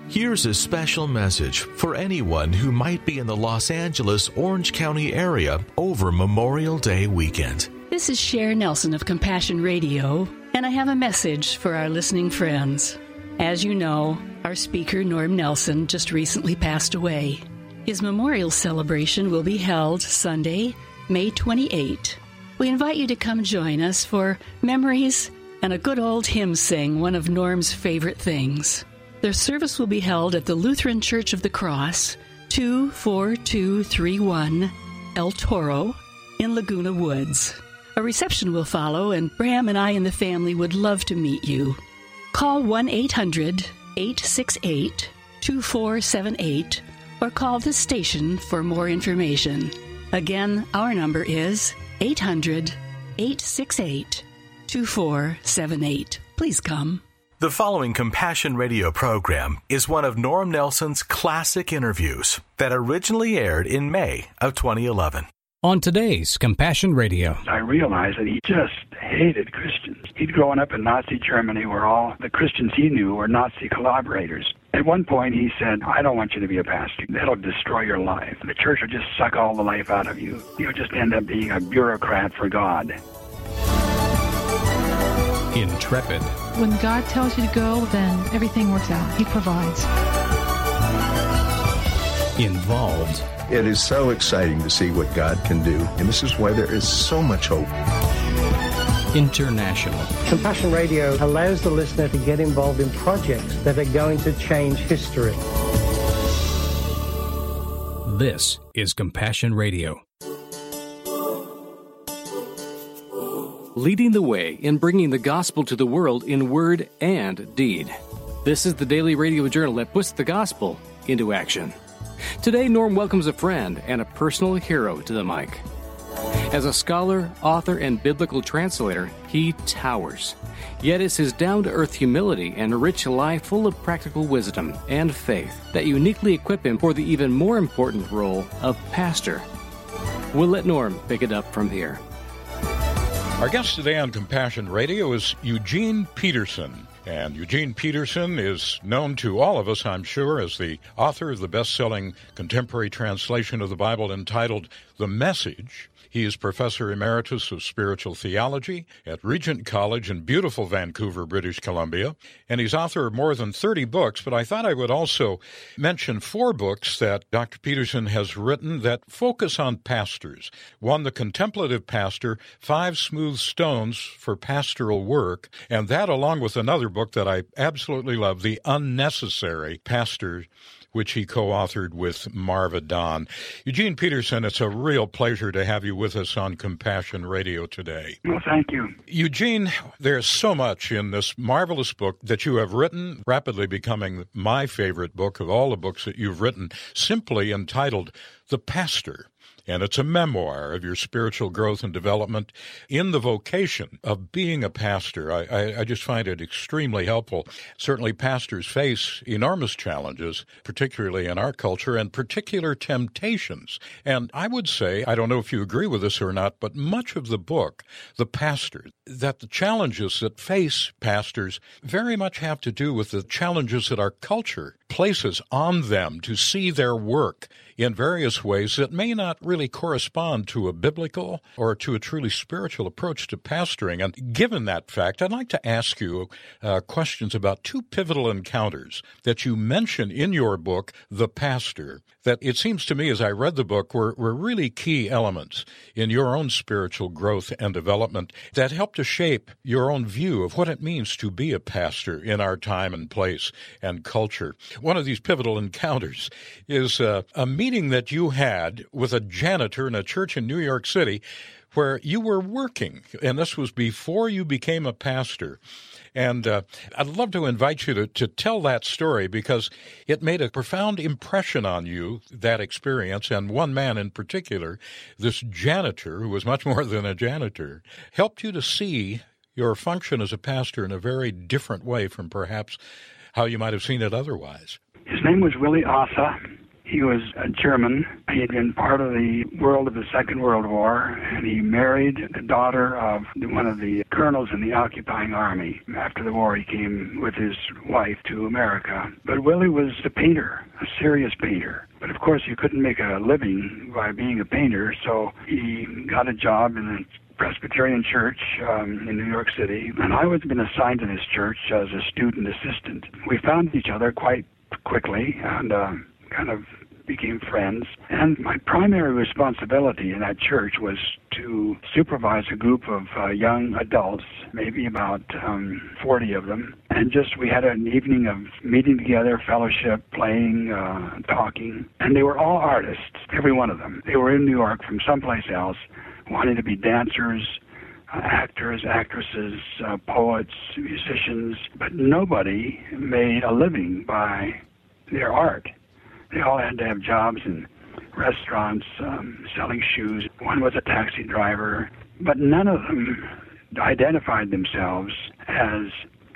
Here's a special message for anyone who might be in the Los Angeles, Orange County area over Memorial Day weekend. This is Cher Nelson of Compassion Radio, and I have a message for our listening friends. As you know, our speaker, Norm Nelson, just recently passed away. His memorial celebration will be held Sunday, May 28. We invite you to come join us for memories and a good old hymn sing, one of Norm's favorite things. Their service will be held at the Lutheran Church of the Cross, 24231 El Toro in Laguna Woods. A reception will follow, and Bram and I and the family would love to meet you. Call 1-800-868-2478 or call this station for more information. Again, our number is 800-868-2478. Please come. The following Compassion Radio program is one of Norm Nelson's classic interviews that originally aired in May of 2011. On today's Compassion Radio, I realized that he just hated Christians. He'd grown up in Nazi Germany where all the Christians he knew were Nazi collaborators. At one point he said, I don't want you to be a pastor. That'll destroy your life. The church will just suck all the life out of you. You'll just end up being a bureaucrat for God. Intrepid. When God tells you to go, then everything works out. He provides. Involved. It is so exciting to see what God can do, and this is why there is so much hope. International. Compassion Radio allows the listener to get involved in projects that are going to change history. This is Compassion Radio. Leading the way in bringing the gospel to the world in word and deed. This is the daily radio journal that puts the gospel into action. Today, Norm welcomes a friend and a personal hero to the mic. As a scholar, author, and biblical translator, he towers. Yet it's his down-to-earth humility and rich life full of practical wisdom and faith that uniquely equip him for the even more important role of pastor. We'll let Norm pick it up from here. Our guest today on Compassion Radio is Eugene Peterson. And Eugene Peterson is known to all of us, I'm sure, as the author of the best-selling contemporary translation of the Bible entitled The Message. He is Professor Emeritus of Spiritual Theology at Regent College in beautiful Vancouver, British Columbia. And he's author of more than 30 books, but I thought I would also mention 4 books that Dr. Peterson has written that focus on pastors. One, The Contemplative Pastor, 5 Smooth Stones for Pastoral Work, and that along with another book that I absolutely love, The Unnecessary Pastor, which he co-authored with Marva Dawn. Eugene Peterson, it's a real pleasure to have you with us on Compassion Radio today. Well, thank you. Eugene, there's so much in this marvelous book that you have written, rapidly becoming my favorite book of all the books that you've written, simply entitled The Pastor. And it's a memoir of your spiritual growth and development in the vocation of being a pastor. I just find it extremely helpful. Certainly pastors face enormous challenges, particularly in our culture, and particular temptations. And I would say, I don't know if you agree with this or not, but much of the book, The Pastor, that the challenges that face pastors very much have to do with the challenges that our culture places on them to see their work in various ways that may not really correspond to a biblical or to a truly spiritual approach to pastoring. And given that fact, I'd like to ask you questions about 2 pivotal encounters that you mention in your book, The Pastor, that it seems to me as I read the book were really key elements in your own spiritual growth and development that helped to shape your own view of what it means to be a pastor in our time and place and culture. One of these pivotal encounters is a meeting that you had with a janitor in a church in New York City where you were working, and this was before you became a pastor. And I'd love to invite you to tell that story because it made a profound impression on you, that experience, and one man in particular, this janitor, who was much more than a janitor, helped you to see your function as a pastor in a very different way from perhaps how you might have seen it otherwise. His name was Willie Asa. He was a German. He had been part of the world of the Second World War, and he married the daughter of one of the colonels in the occupying army. After the war, he came with his wife to America. But Willie was a painter, a serious painter. But of course, you couldn't make a living by being a painter, so he got a job in a Presbyterian church in New York City, and I was been assigned to this church as a student assistant. We found each other quite quickly and kind of became friends. And my primary responsibility in that church was to supervise a group of young adults, maybe about 40 of them. And we had an evening of meeting together, fellowship, playing, talking. And they were all artists, every one of them. They were in New York from someplace else, wanting to be dancers, actors, actresses, poets, musicians. But nobody made a living by their art. They all had to have jobs in restaurants, selling shoes. One was a taxi driver, but none of them identified themselves as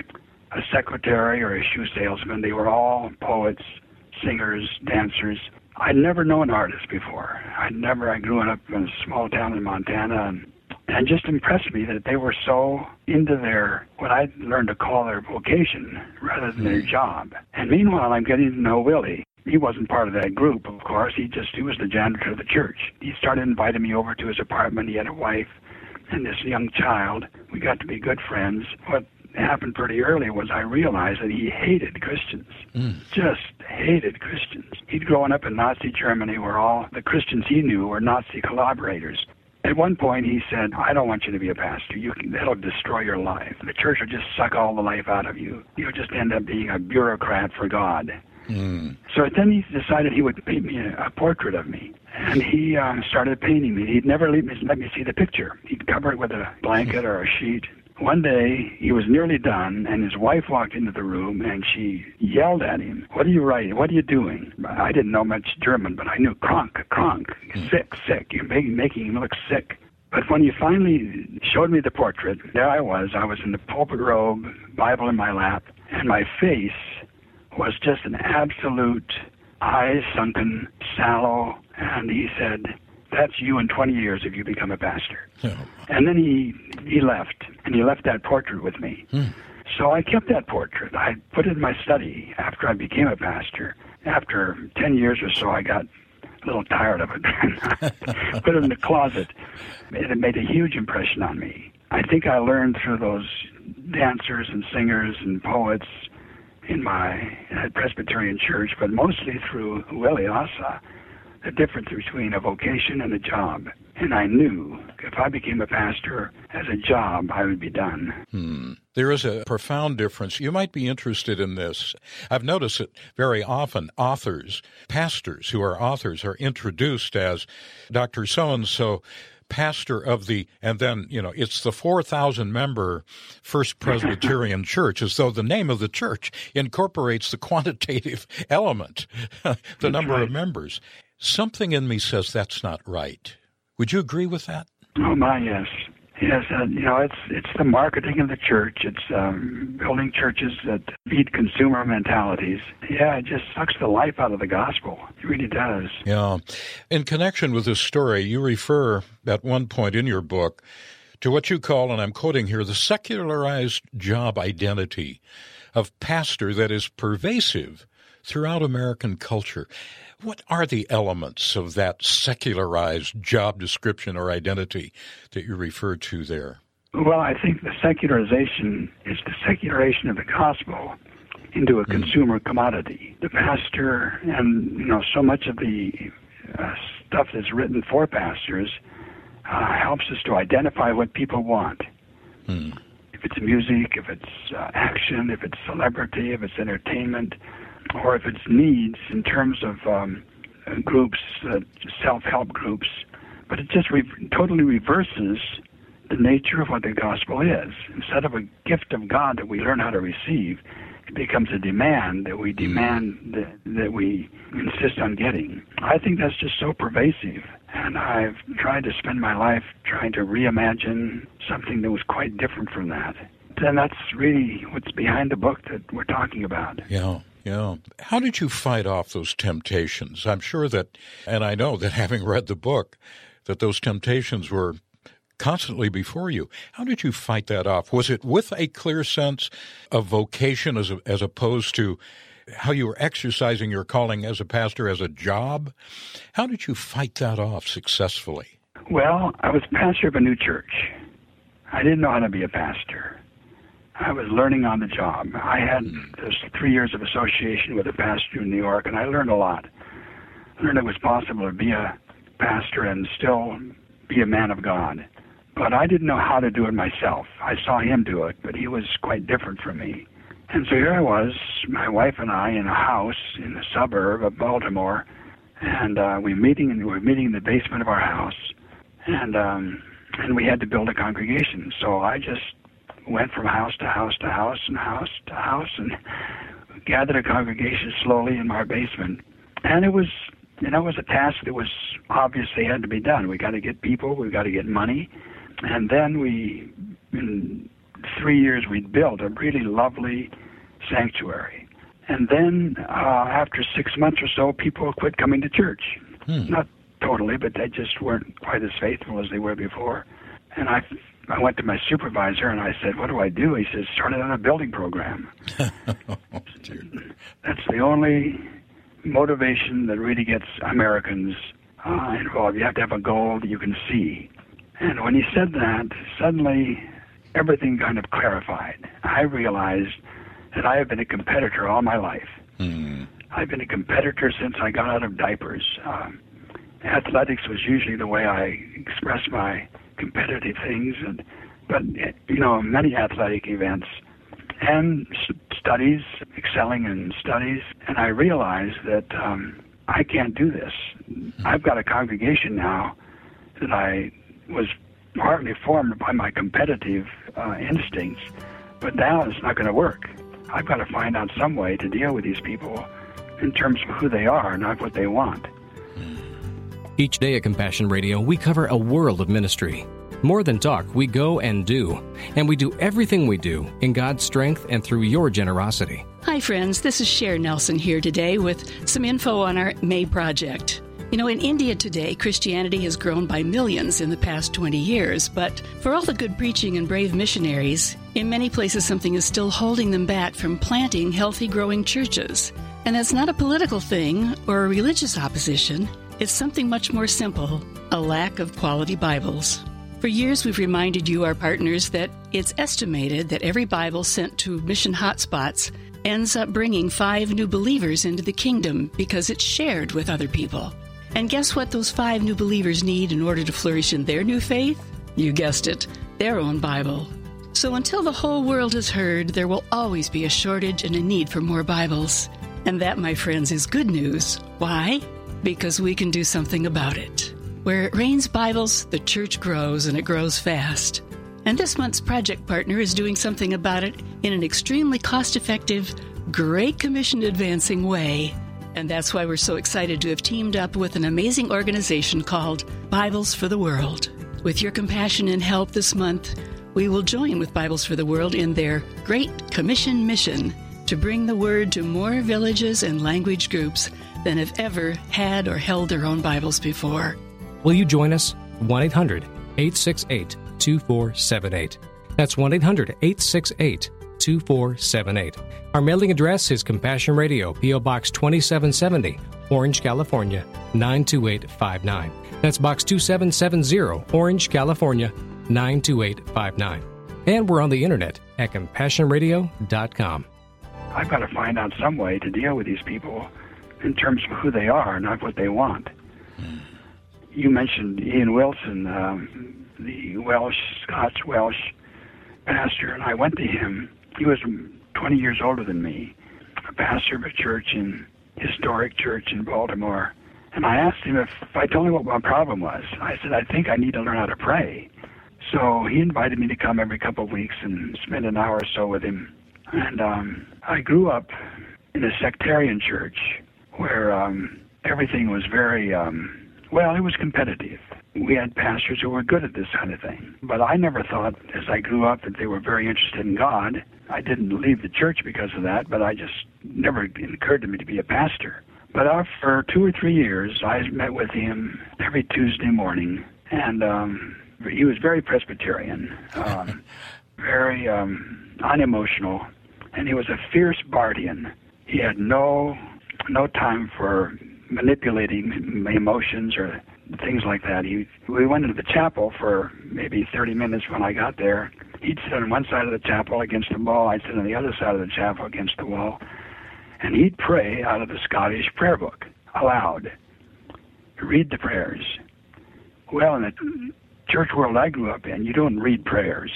a secretary or a shoe salesman. They were all poets, singers, dancers. I'd never known artists before. I grew up in a small town in Montana, and just impressed me that they were so into what I learned to call their vocation rather than their job. And meanwhile, I'm getting to know Willie. He wasn't part of that group, of course. He was the janitor of the church. He started inviting me over to his apartment. He had a wife and this young child. We got to be good friends. What happened pretty early was I realized that he hated Christians, just hated Christians. He'd grown up in Nazi Germany where all the Christians he knew were Nazi collaborators. At one point, he said, I don't want you to be a pastor. That'll destroy your life. The church will just suck all the life out of you. You'll just end up being a bureaucrat for God. So then he decided he would paint me a portrait of me. And he started painting me. He'd never let me see the picture. He'd cover it with a blanket or a sheet. One day, he was nearly done, and his wife walked into the room, and she yelled at him, what are you writing? What are you doing? I didn't know much German, but I knew krank, sick. You're making him look sick. But when he finally showed me the portrait, there I was in the pulpit robe, Bible in my lap, and my face was just an absolute eyes sunken, sallow, and he said, that's you in 20 years if you become a pastor. And then he left, and he left that portrait with me. So I kept that portrait. I put it in my study after I became a pastor. After 10 years or so, I got a little tired of it. Put it in the closet. It made a huge impression on me. I think I learned through those dancers and singers and poets in my Presbyterian church, but mostly through Willie Asa, the difference between a vocation and a job. And I knew if I became a pastor as a job, I would be done. There is a profound difference. You might be interested in this. I've noticed it very often. Pastors who are authors are introduced as Dr. So-and-so, pastor of and then, it's the 4,000-member First Presbyterian Church, as though the name of the church incorporates the quantitative element, the number of members. Something in me says that's not right. Would you agree with that? Oh, my, yes. Yes, it's the marketing of the church. It's building churches that feed consumer mentalities. Yeah, it just sucks the life out of the gospel. It really does. Yeah. In connection with this story, you refer at one point in your book to what you call, and I'm quoting here, the secularized job identity of pastor that is pervasive throughout American culture. What are the elements of that secularized job description or identity that you refer to there? Well, I think the secularization is the secularization of the gospel into a consumer commodity. The pastor and, so much of the stuff that's written for pastors helps us to identify what people want. If it's music, if it's action, if it's celebrity, if it's entertainment, or if it's needs in terms of groups, self-help groups. But it just totally reverses the nature of what the gospel is. Instead of a gift of God that we learn how to receive, it becomes a demand that we that we insist on getting. I think that's just so pervasive. And I've tried to spend my life trying to reimagine something that was quite different from that. And that's really what's behind the book that we're talking about. Yeah. Yeah. How did you fight off those temptations? I'm sure that, and I know that having read the book, that those temptations were constantly before you. How did you fight that off? Was it with a clear sense of vocation as opposed to how you were exercising your calling as a pastor as a job? How did you fight that off successfully? Well, I was pastor of a new church. I didn't know how to be a pastor. I was learning on the job. I had those 3 years of association with a pastor in New York, and I learned a lot. I learned it was possible to be a pastor and still be a man of God. But I didn't know how to do it myself. I saw him do it, but he was quite different from me. And so here I was, my wife and I, in a house in the suburb of Baltimore, and we were meeting in the basement of our house, and we had to build a congregation. So I just went from house to house to house and house to house and gathered a congregation slowly in our basement. And it was a task that was obviously had to be done. We got to get people, we got to get money. And then in 3 years, we'd built a really lovely sanctuary. And then after 6 months or so, people quit coming to church. Not totally, but they just weren't quite as faithful as they were before. And I went to my supervisor and I said, "What do I do?" He says, "Start it on a building program." That's the only motivation that really gets Americans involved. You have to have a goal that you can see. And when he said that, suddenly everything kind of clarified. I realized that I have been a competitor all my life. I've been a competitor since I got out of diapers. Athletics was usually the way I expressed my competitive things, but many athletic events and studies, excelling in studies, and I realized that I can't do this. I've got a congregation now that I was partly formed by my competitive instincts, but now it's not going to work. I've got to find out some way to deal with these people in terms of who they are, not what they want. Each day at Compassion Radio, we cover a world of ministry. More than talk, we go and do. And we do everything we do in God's strength and through your generosity. Hi, friends. This is Cher Nelson here today with some info on our May project. In India today, Christianity has grown by millions in the past 20 years, but for all the good preaching and brave missionaries, in many places something is still holding them back from planting healthy, growing churches. And that's not a political thing or a religious opposition. It's something much more simple, a lack of quality Bibles. For years, we've reminded you, our partners, that it's estimated that every Bible sent to mission hotspots ends up bringing 5 new believers into the kingdom because it's shared with other people. And guess what those 5 new believers need in order to flourish in their new faith? You guessed it, their own Bible. So until the whole world has heard, there will always be a shortage and a need for more Bibles. And that, my friends, is good news. Why? Because we can do something about it. Where it rains Bibles, the church grows, and it grows fast. And this month's project partner is doing something about it in an extremely cost-effective, Great Commission advancing way. And that's why we're so excited to have teamed up with an amazing organization called Bibles for the World. With your compassion and help this month, we will join with Bibles for the World in their Great Commission mission to bring the word to more villages and language groups than have ever had or held their own Bibles before. Will you join us? 1-800-868-2478. That's 1-800-868-2478. Our mailing address is Compassion Radio, P.O. Box 2770, Orange, California, 92859. That's Box 2770, Orange, California, 92859. And we're on the internet at CompassionRadio.com. I've got to find out some way to deal with these people in terms of who they are, not what they want. You mentioned Ian Wilson, the Scotch Welsh pastor, and I went to him. He was 20 years older than me, a pastor of a historic church in Baltimore. And I asked him if I told him what my problem was. I said, I think I need to learn how to pray. So he invited me to come every couple of weeks and spend an hour or so with him. And I grew up in a sectarian church where everything was very, it was competitive. we had pastors who were good at this kind of thing. But I never thought, as I grew up, that they were very interested in God. I didn't leave the church because of that, but I just never occurred to me to be a pastor. But after 2 or 3 years, I met with him every Tuesday morning, and he was very Presbyterian, very unemotional, and he was a fierce Bardian. He had no time for manipulating emotions or things like that. We went into the chapel for maybe 30 minutes when I got there. He'd sit on one side of the chapel against the wall. I'd sit on the other side of the chapel against the wall. And he'd pray out of the Scottish prayer book aloud, read the prayers. Well, in the church world I grew up in, you don't read prayers.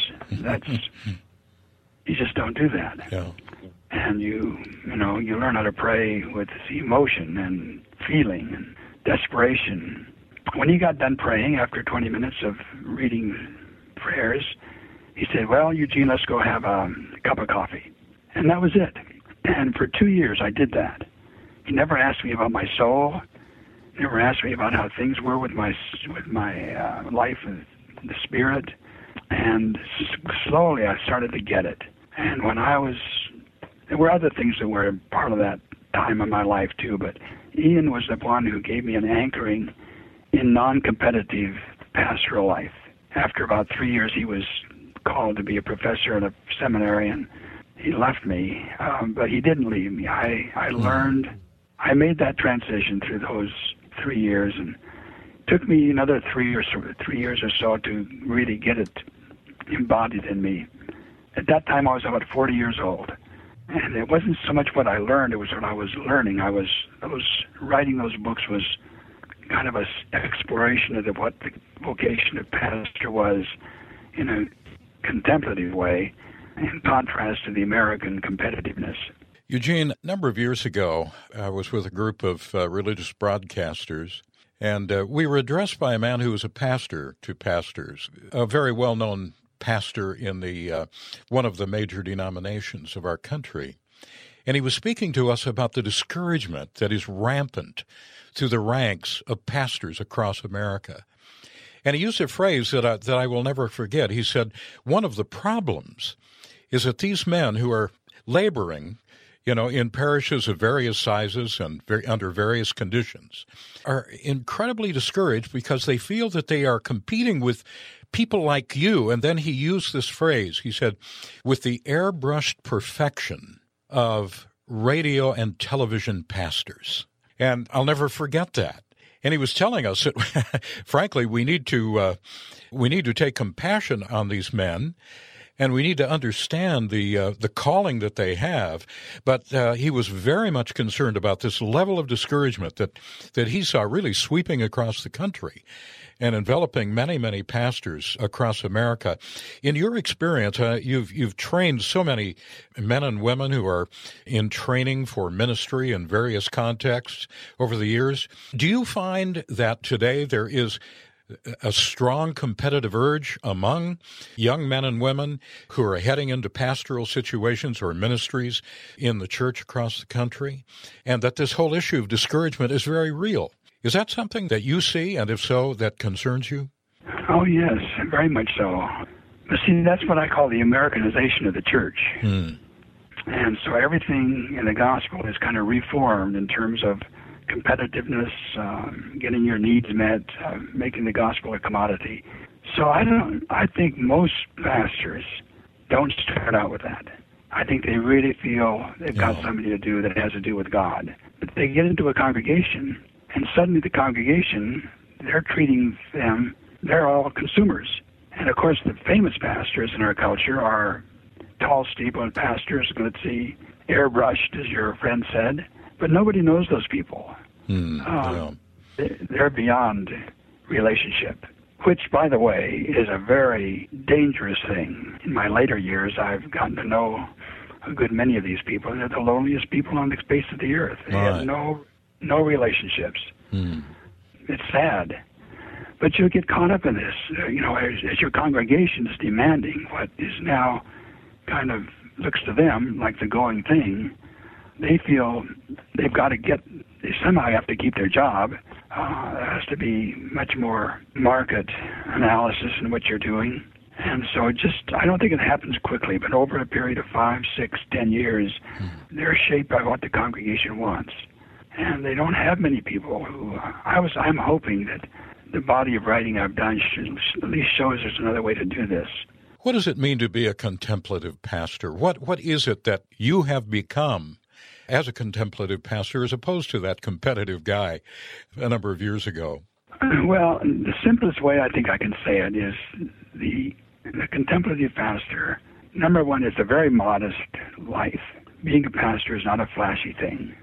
You just don't do that. Yeah. And you learn how to pray with emotion and feeling and desperation. When he got done praying, after 20 minutes of reading prayers, he said, "Well, Eugene, let's go have a cup of coffee." And that was it. And for 2 years, I did that. He never asked me about my soul, never asked me about how things were with my life and the spirit. And slowly, I started to get it. And there were other things that were part of that time in my life too, but Ian was the one who gave me an anchoring in non-competitive pastoral life. After about 3 years, he was called to be a professor at a seminary, and he left me, but he didn't leave me. I learned, I made that transition through those 3 years, and it took me another 3 years or so to really get it embodied in me. At that time, I was about 40 years old, and it wasn't so much what I learned, it was what I was learning. Writing those books was kind of an exploration of what the vocation of pastor was in a contemplative way, in contrast to the American competitiveness. Eugene, a number of years ago, I was with a group of religious broadcasters, and we were addressed by a man who was a pastor to pastors, a very well-known pastor in the one of the major denominations of our country. And he was speaking to us about the discouragement that is rampant through the ranks of pastors across America. And he used a phrase that I will never forget. He said, one of the problems is that these men who are laboring, in parishes of various sizes and under various conditions, are incredibly discouraged because they feel that they are competing with people like you. And then he used this phrase. He said, with the airbrushed perfection of radio and television pastors. And I'll never forget that. And he was telling us that, frankly, we need to take compassion on these men, and we need to understand the calling that they have. But he was very much concerned about this level of discouragement that he saw really sweeping across the country and enveloping many, many pastors across America. In your experience, you've trained so many men and women who are in training for ministry in various contexts over the years. Do you find that today there is a strong competitive urge among young men and women who are heading into pastoral situations or ministries in the church across the country, and that this whole issue of discouragement is very real? Is that something that you see, and if so, that concerns you? Oh, yes, very much so. But see, that's what I call the Americanization of the church. And so everything in the gospel is kind of reformed in terms of competitiveness, getting your needs met, making the gospel a commodity. So I think most pastors don't start out with that. I think they really feel they've got something to do that has to do with God. But they get into a congregation, and suddenly the congregation, they're treating them, they're all consumers. And of course, the famous pastors in our culture are tall, steepled pastors, glitzy, airbrushed, as your friend said. But nobody knows those people. They're beyond relationship, which, by the way, is a very dangerous thing. In my later years, I've gotten to know a good many of these people. They're the loneliest people on the face of the earth. They have no relationships. It's sad. But you get caught up in this, as your congregation is demanding what is now kind of looks to them like the going thing. They feel they've got to they somehow have to keep their job. There has to be much more market analysis in what you're doing. And so I don't think it happens quickly, but over a period of 5, 6, 10 years, they're shaped by what the congregation wants. And they don't have many people who, I'm hoping that the body of writing I've done should at least shows there's another way to do this. What does it mean to be a contemplative pastor? What is it that you have become as a contemplative pastor as opposed to that competitive guy a number of years ago? Well, the simplest way I think I can say it is the contemplative pastor, number one, it's a very modest life. Being a pastor is not a flashy thing.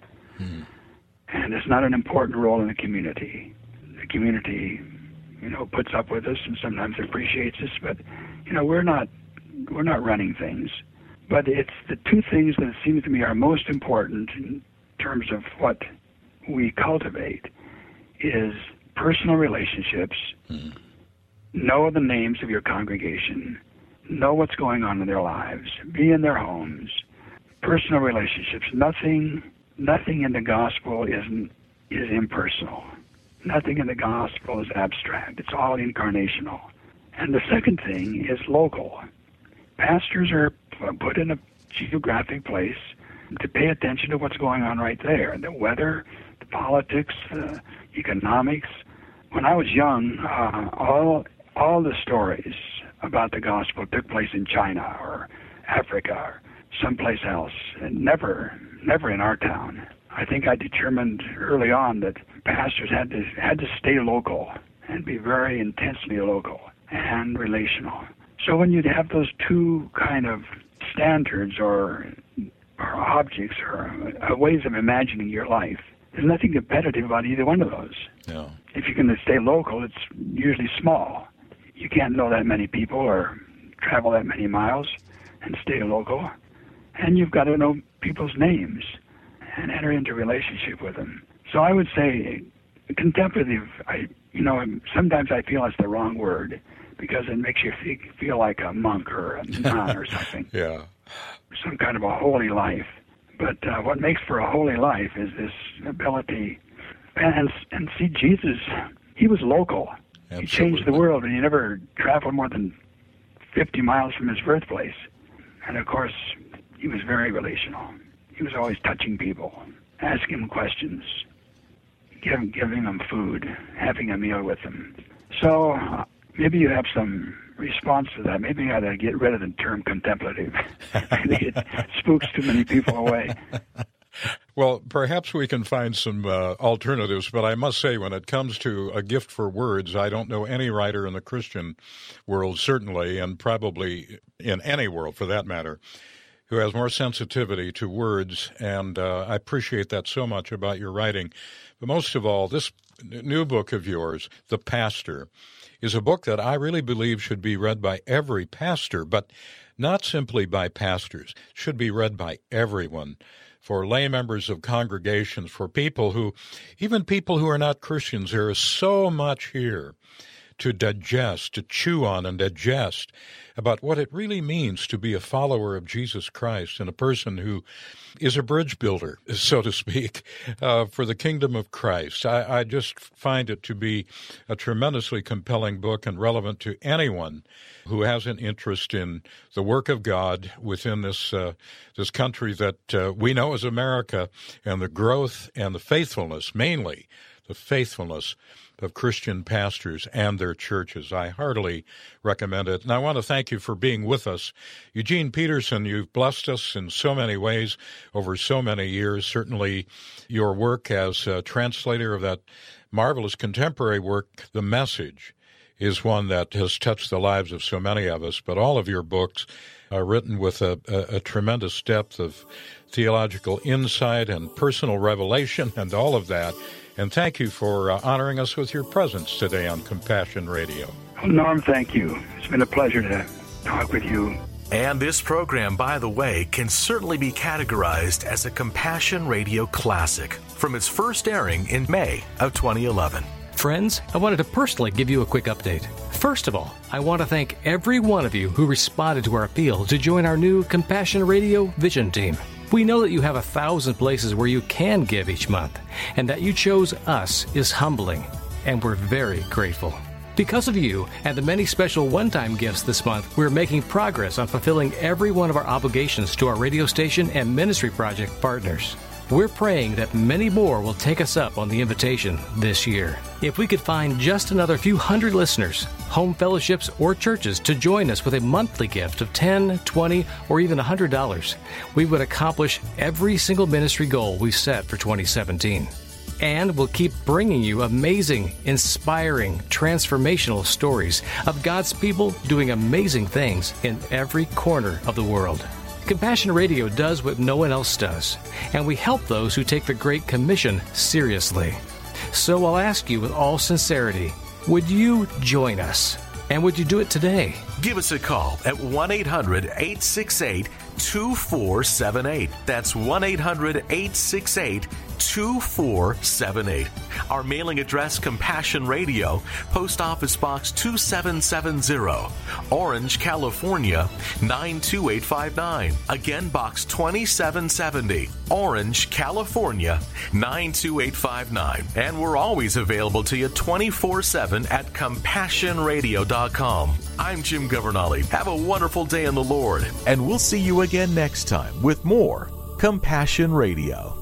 And it's not an important role in the community. The community, puts up with us and sometimes appreciates us, but, we're not running things. But it's the two things that it seems to me are most important in terms of what we cultivate is personal relationships, know the names of your congregation, know what's going on in their lives, be in their homes, personal relationships. Nothing in the gospel is impersonal. Nothing in the gospel is abstract. It's all incarnational. And the second thing is local. Pastors are put in a geographic place to pay attention to what's going on right there, the weather, the politics, the economics. When I was young, all the stories about the gospel took place in China or Africa or someplace else, and never in our town. I think I determined early on that pastors had to stay local and be very intensely local and relational. So when you'd have those two kind of standards or objects or ways of imagining your life, there's nothing competitive about either one of those. No. If you're going to stay local, it's usually small. You can't know that many people or travel that many miles and stay local. And you've got to know people's names and enter into relationship with them. So I would say contemplative, sometimes I feel it's the wrong word because it makes you feel like a monk or a nun or something. Yeah. Some kind of a holy life. But what makes for a holy life is this ability. And see, Jesus, he was local. Absolutely. He changed the world, and he never traveled more than 50 miles from his birthplace. And, of course, he was very relational. He was always touching people, asking them questions, giving them food, having a meal with them. So maybe you have some response to that. Maybe you ought to get rid of the term contemplative. I think it spooks too many people away. Well, perhaps we can find some alternatives, but I must say when it comes to a gift for words, I don't know any writer in the Christian world, certainly, and probably in any world for that matter, who has more sensitivity to words, and I appreciate that so much about your writing. But most of all, this new book of yours, The Pastor, is a book that I really believe should be read by every pastor, but not simply by pastors. It should be read by everyone, for lay members of congregations, for people who, even people who are not Christians. There is so much here to digest, to chew on and digest about what it really means to be a follower of Jesus Christ and a person who is a bridge builder, so to speak, for the kingdom of Christ. I just find it to be a tremendously compelling book and relevant to anyone who has an interest in the work of God within this country that we know as America, and the growth and the faithfulness, mainly the faithfulness of Christian pastors and their churches. I heartily recommend it. And I want to thank you for being with us. Eugene Peterson, you've blessed us in so many ways over so many years. Certainly your work as a translator of that marvelous contemporary work, The Message, is one that has touched the lives of so many of us. But all of your books are written with a tremendous depth of theological insight and personal revelation and all of that. And thank you for honoring us with your presence today on Compassion Radio. Well, Norm, thank you. It's been a pleasure to talk with you. And this program, by the way, can certainly be categorized as a Compassion Radio classic from its first airing in May of 2011. Friends, I wanted to personally give you a quick update. First of all, I want to thank every one of you who responded to our appeal to join our new Compassion Radio Vision Team. We know that you have 1,000 places where you can give each month, and that you chose us is humbling, and we're very grateful. Because of you and the many special one-time gifts this month, we're making progress on fulfilling every one of our obligations to our radio station and ministry project partners. We're praying that many more will take us up on the invitation this year. If we could find just another few hundred listeners, home fellowships, or churches to join us with a monthly gift of $10, $20, or even $100, we would accomplish every single ministry goal we set for 2017. And we'll keep bringing you amazing, inspiring, transformational stories of God's people doing amazing things in every corner of the world. Compassion Radio does what no one else does, and we help those who take the Great Commission seriously. So I'll ask you with all sincerity, would you join us? And would you do it today? Give us a call at 1-800-868-2478. That's 1-800-868-2478. Our mailing address, Compassion Radio, Post Office Box 2770, Orange, California, 92859. Again, Box 2770, Orange, California, 92859. And we're always available to you 24/7 at CompassionRadio.com. I'm Jim Governale. Have a wonderful day in the Lord, and we'll see you again next time with more Compassion Radio.